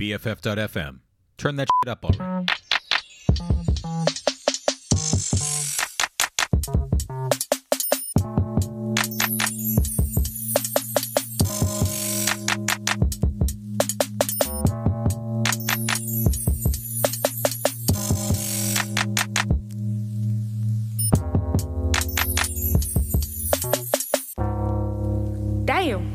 BFF.FM. Turn that shit up already. Damn.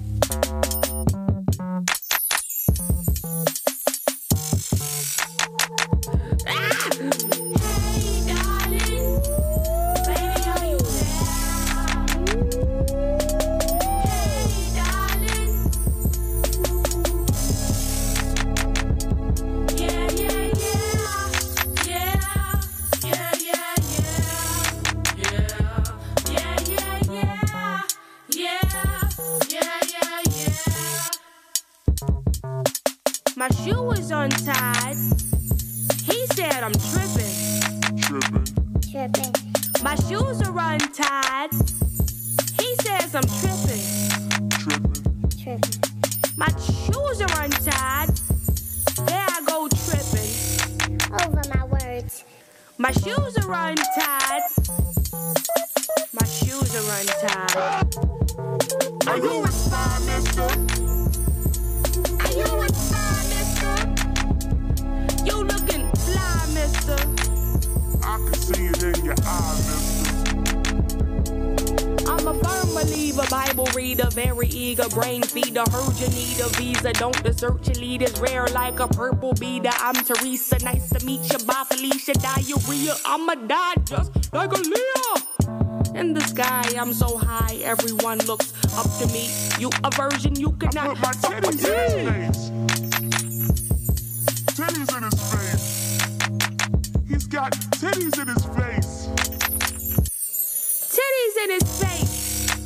My shoe is untied. He said I'm tripping. My shoes are untied. He says I'm tripping. My shoes are untied. There I go tripping. Over my words. My shoes are untied. My shoes are untied. Are you a star, mister? Are you a star, mister? You looking fly, mister. I can see it in your eye, mister. I'm a firm believer, Bible reader, very eager, brain feeder. Heard you need a visa, don't desert your leaders. Rare like a purple beater. I'm Teresa, nice to meet you. Bye, Felicia, diarrhea. I'ma die just like a Leah. In the sky, I'm so high, everyone looks up to me. You a virgin, you could I not put my fuck with titties in me. his face. Titties in his face. He's got titties in his face. Titties in his face.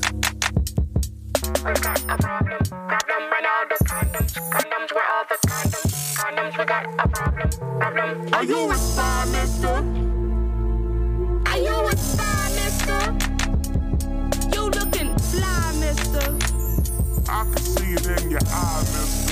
We got a problem. Problem with all the condoms. Condoms with all the condoms. Condoms, we got a problem. Are you a star, mister? Are you a star, mister? You looking fly, mister. I can see it in your eye, mister.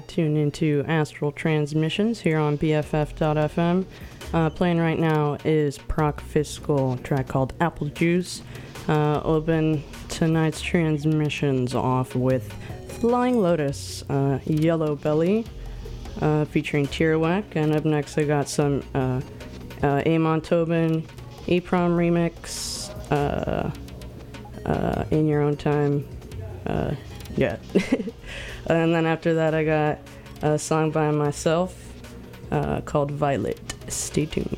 tuned into Astral Transmissions here on BFF.FM. Playing right now is Proc Fiscal, a track called Apple Juice. Open tonight's transmissions off with Flying Lotus, Yellow Belly, featuring Tierwhack. And up next I got some Amon Tobin, EPROM remix, In Your Own Time. Yeah. And then after that I got a song by myself called Violet. Stay tuned.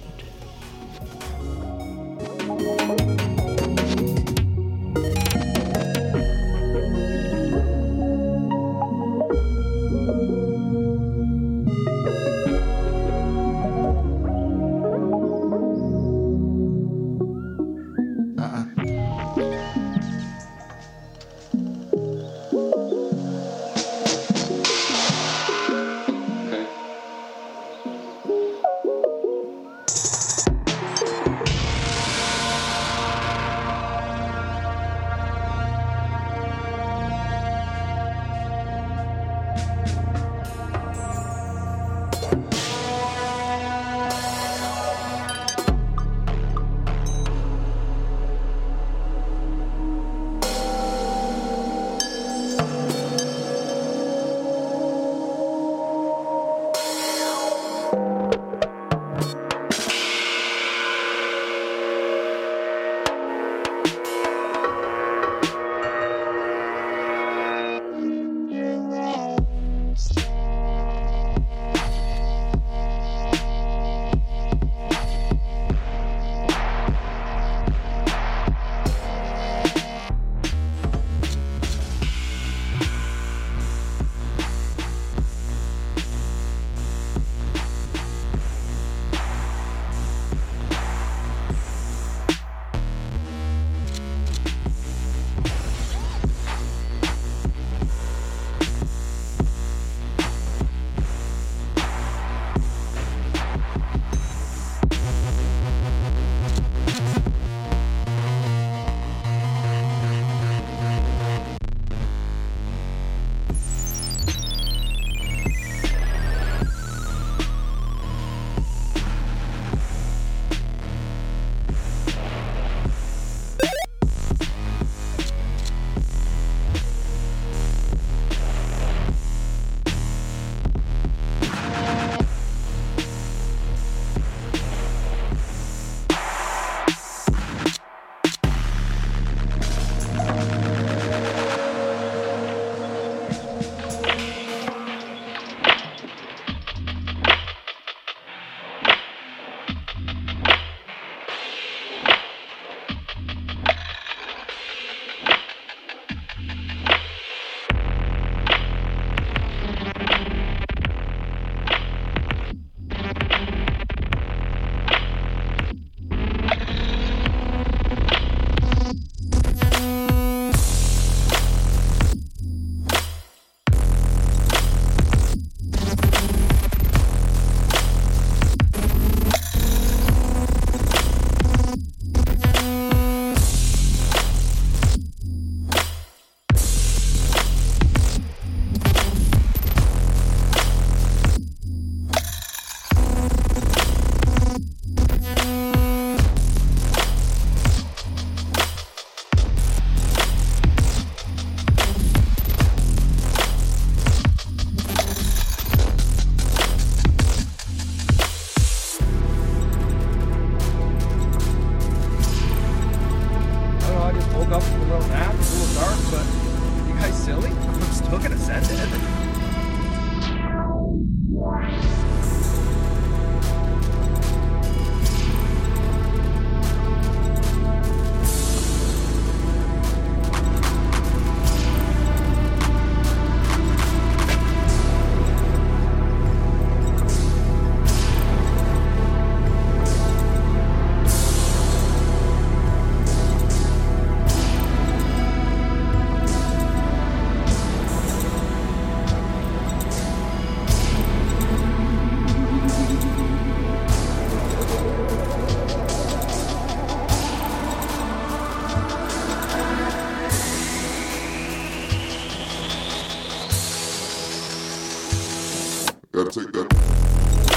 take that.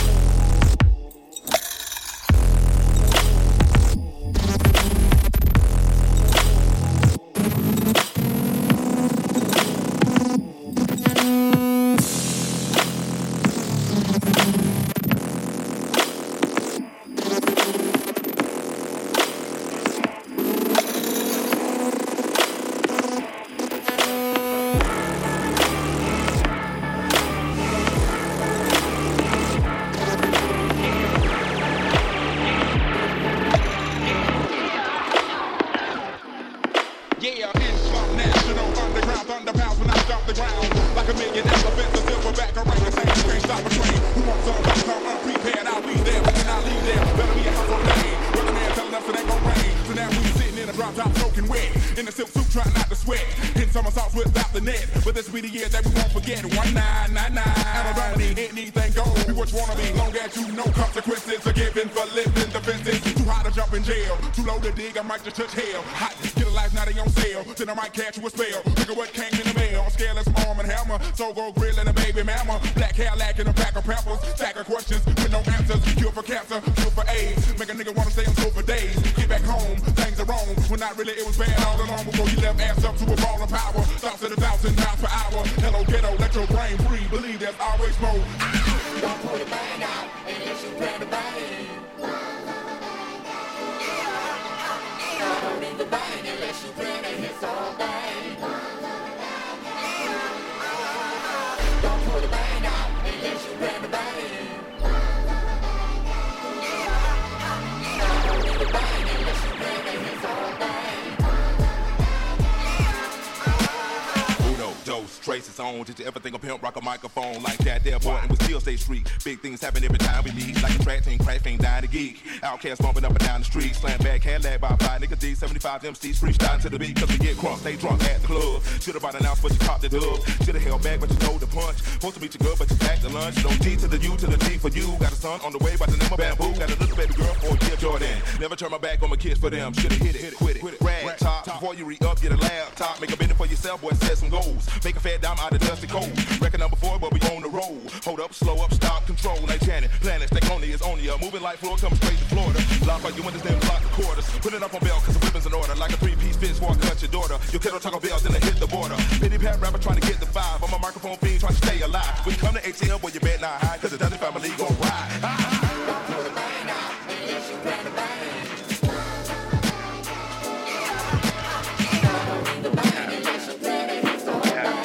Just touch hell, hot, get a life, now they on sale. Then I might catch you a spell. Look at what came in the mail. On scale, it's arm and hammer. So go grill and a baby mama. Black hair lacking a pack of peppers. Stack of questions with no answers. Cure for cancer, cure for AIDS. Make a nigga wanna stay on tour for days. Get back home, things are wrong. When not really, it was bad all along before you left ass up to a ball of power. Thoughts at 1,000 miles per hour. Hello ghetto, let your brain breathe. Believe there's always more. Don't pull the bang out unless you plan to bang. Don't need the bang unless you plan to hit all bang. Don't pull the bang out unless you plan to bang. Don't need the bang unless you plan to hit all bang. Uno, dos, traces on. Did you ever think a pimp rock a microphone like that? There, boy, and we still stay street. Big things happen every time we meet. Like a track team, crash ain't dying to geek. Outcast bumping up and down the street. Slam back, head lag by 5 niggas D. 75 MCs freestyle to the beat. Cause we get crunk, stay drunk at the club. Should've bought an ounce, but you popped the dub. Should've held back, but you told the punch. Supposed to beat you good, but you packed the lunch. No D to the U to the D for you. Got a son on the way by the name of Bamboo. Got a little baby girl for a year, Jordan. Never turn my back on my kids for them. Should've hit it, quit it. Rag top, before you re-up, get a laptop. Make a bid for yourself, boy, set some goals. Make a fat dime out of dusty cold. Record number 4, but we on the road. Hold up, slow up, stop, control. Like Janet, planet, Staconi is on ya. Moving like floor, coming straight to Florida. Lock out your windows, then block the quarters. Put it up on belt, cause the weapons in order. Like a 3-piece fist before I cut your daughter. Your kiddo Taco Bell, then I hit the border. Pity pat rapper trying to get the 5. I'm a microphone fiend trying to stay alive. When you come to ATL, boy, you bet not high. Cause the Dudley family gon' ride. Don't pull the bang out unless you plan to bang. Don't need the bang unless you plan to hit some bang.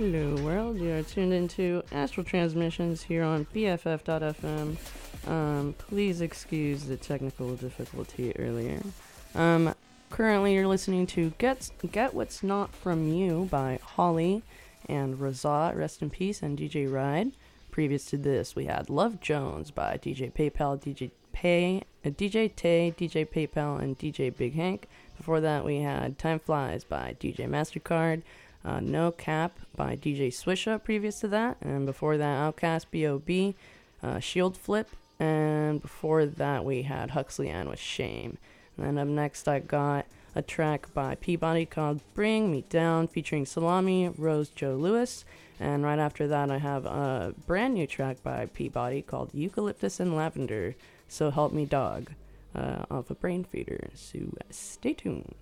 Hello world, you are tuned into Astral Transmissions here on BFF.FM. Please excuse the technical difficulty earlier. Currently you're listening to Get What's Not From You by Holly and Razat, rest in peace, and DJ Ride. Previous to this, we had Love Jones by DJ PayPal, DJ Tay, DJ PayPal, and DJ Big Hank. Before that, we had Time Flies by DJ MasterCard, No Cap by DJ Swisha previous to that, and before that, Outcast B.O.B., Shield Flip, and before that, we had Huxley Ann with Shame. And then up next, I got a track by Peabody called Bring Me Down, featuring Salami, Rose Joe Lewis, and right after that, I have a brand new track by Peabody called Eucalyptus and Lavender, So Help Me Dog, off of Brain Feeder, so stay tuned.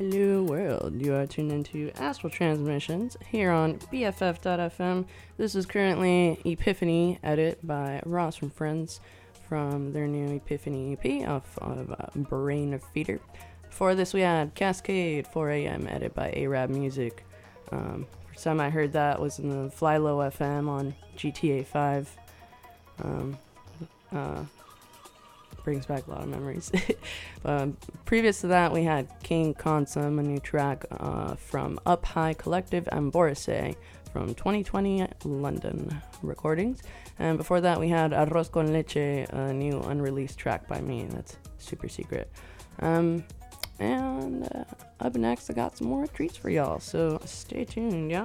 Hello world, you are tuned into Astral Transmissions here on BFF.FM. This is currently Epiphany edit by Ross from Friends from their new Epiphany EP off of Brain Feeder. Before this we had Cascade 4am edit by Arab Music. First time I heard that was in the Fly Low FM on GTA 5. Brings back a lot of memories. Previous to that, we had King Consum, a new track from Up High Collective and Borisay from 2020 London recordings. And before that, we had Arroz con Leche, a new unreleased track by me. That's super secret. And up next, I got some more treats for y'all. So stay tuned, yeah?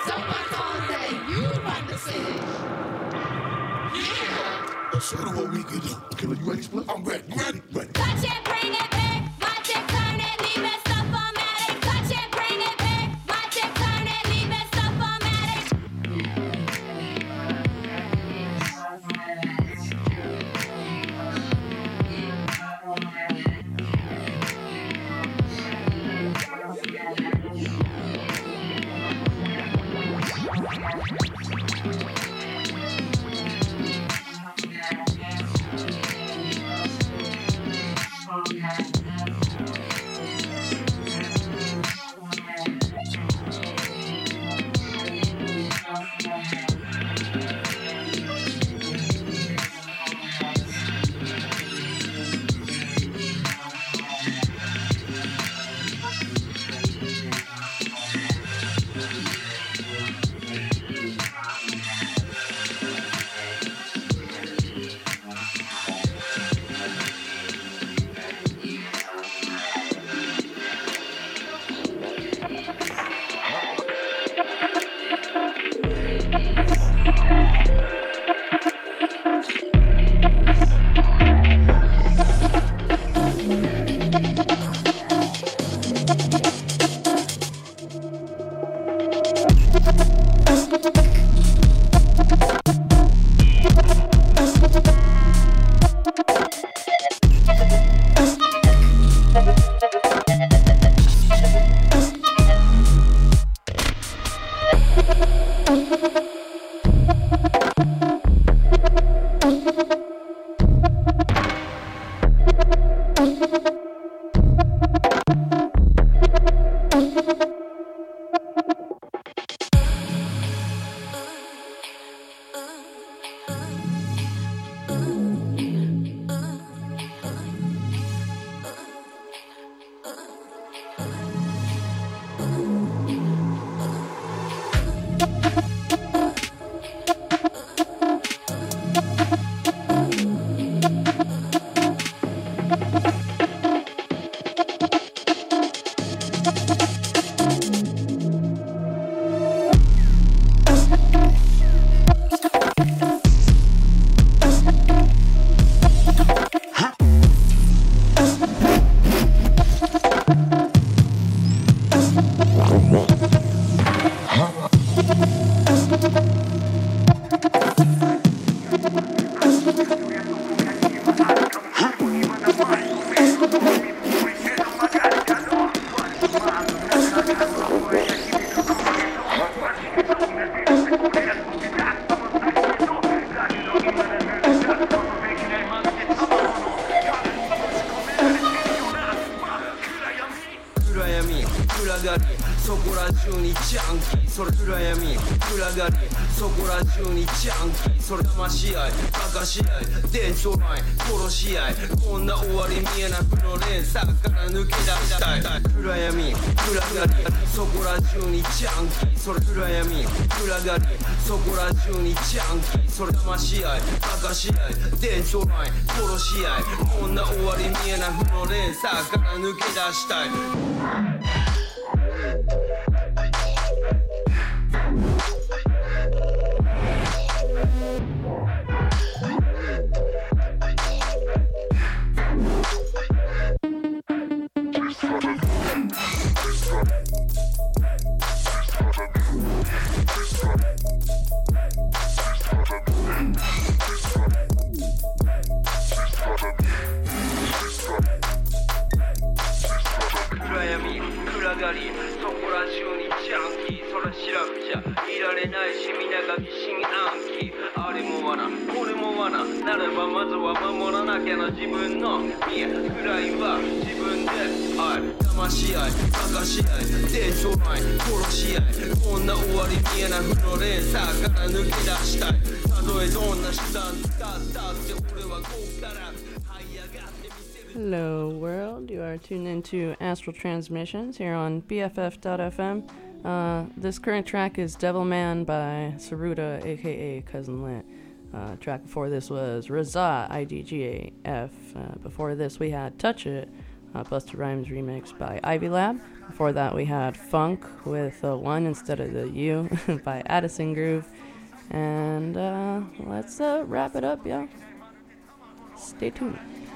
So my song say you run the city. Yeah. Show them what we can do. Killer, you ready, Split? I'm ready. Ready. Touch it, bring it back. Watch it, turn it, leave it stuff-o-matic. Touch it, bring it back. Watch it, turn it, leave it stuff-o-matic. Hello world, you are tuned into Astral Transmissions here on BFF.FM. This current track is Devilman by Saruta, aka Cousin Lit. Track before this was Raza, IDGAF. Before this we had Touch It Busta Rhymes remix by Ivy Lab. Before that, we had Funk with a 1 instead of the U by Addison Groove. And let's wrap it up, y'all. Stay tuned.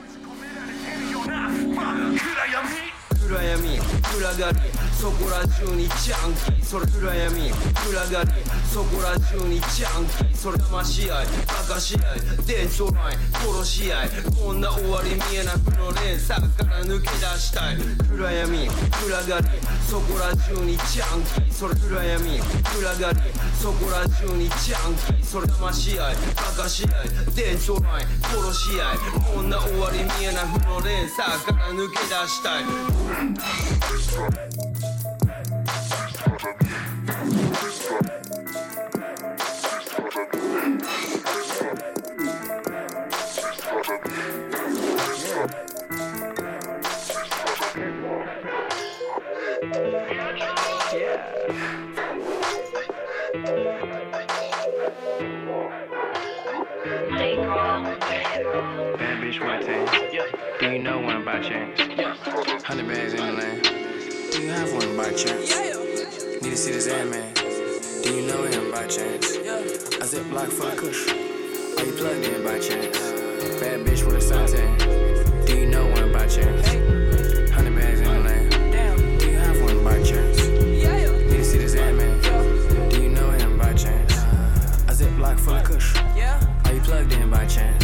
暗闇暗がりそこら中にジャンキーそれ暗闇暗がりそこら中にジャンキーそれ騙し合いバカし合いデートライン殺し合いこんな終わり見えなくの連鎖から抜け出したい暗闇暗がりそこら中にジャンキーそれ暗闇暗がりそこら中にジャンキーそれ騙し合いバカし合いデートライン殺し合いこんな終わり見えなくの連鎖から抜け出したい Bad bitch, what team? Do you know one by chance? 100 bags in the lane. Do you have one by chance? Need to see this ad man. Do you know him by chance? A zip block full of kush. Are you plugged in by chance? Bad bitch with a suntan. Do you know one by chance? 100 bags in the lane. Do you have one by chance? Need to see this ad man. Do you know him by chance? A zip block full of kush. Are you plugged in by chance?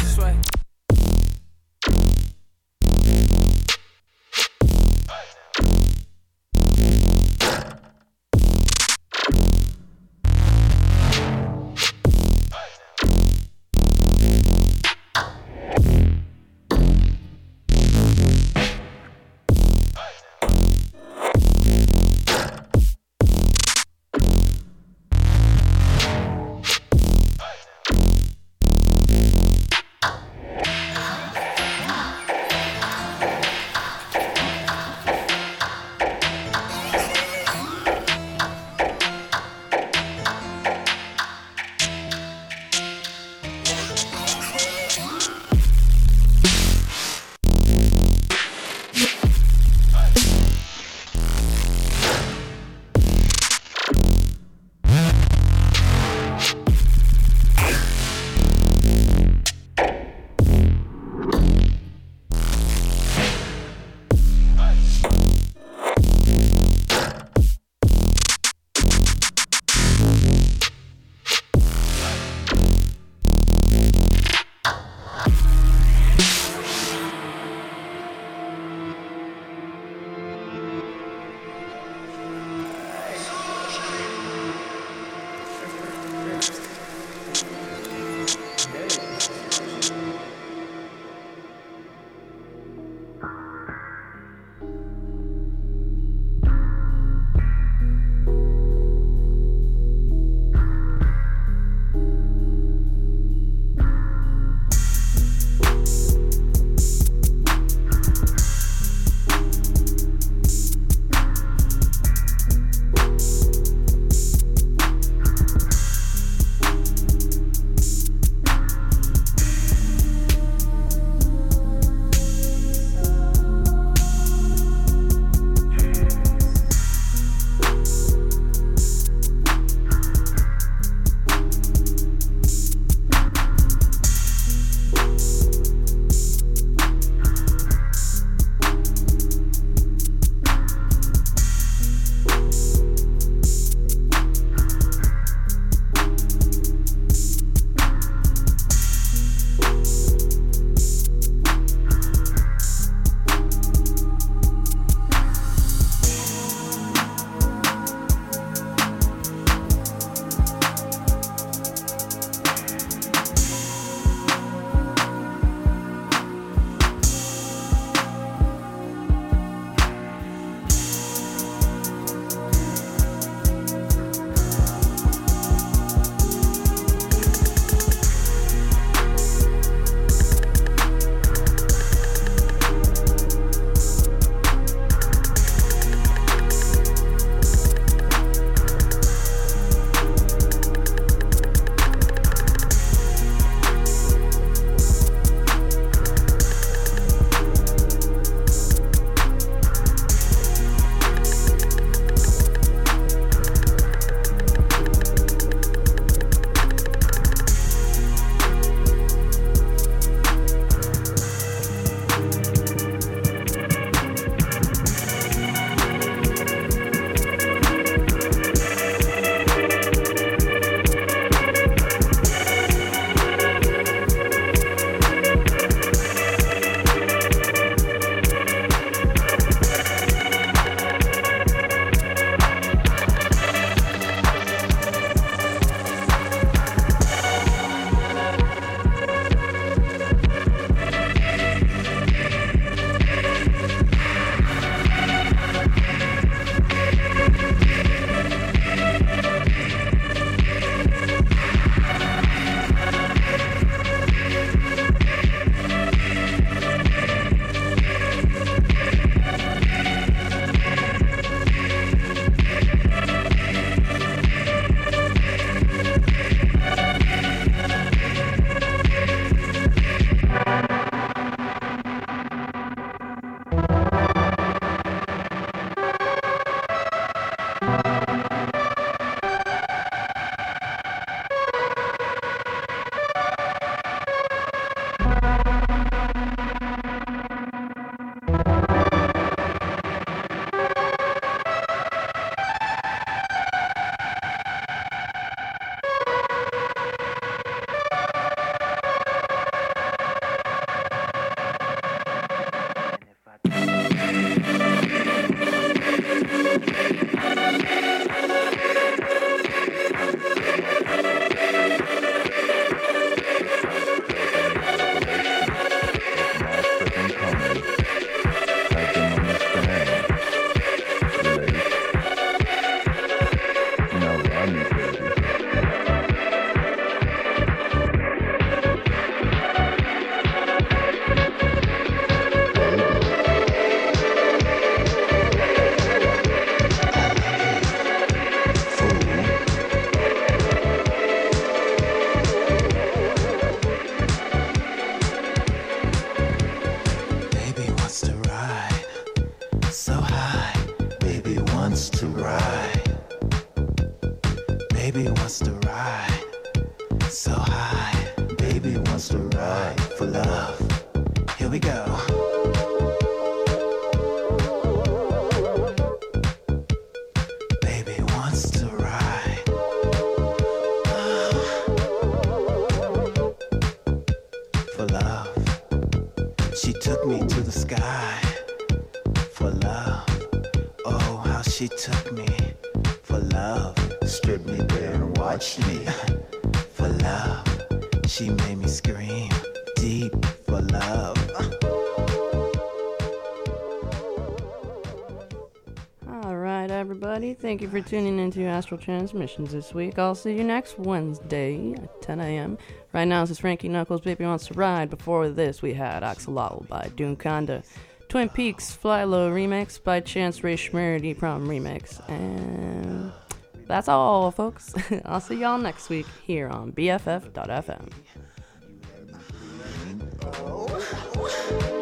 Baby wants to ride so high. Baby wants to ride for love. Here we go. Baby wants to ride for love. She took me to the sky for love. Oh, how she took me for love. Stripped me bare and watched me for love. She made me scream deep for love. All right, everybody. Thank you for tuning into Astral Transmissions this week. I'll see you next Wednesday at 10 a.m. Right now, this is Frankie Knuckles, Baby Wants to Ride. Before this, we had Axolotl by Doomconda. Twin Peaks Fly Low remix by Chance Ray Schmer, D-Prom remix. And that's all, folks. I'll see y'all next week here on BFF.FM.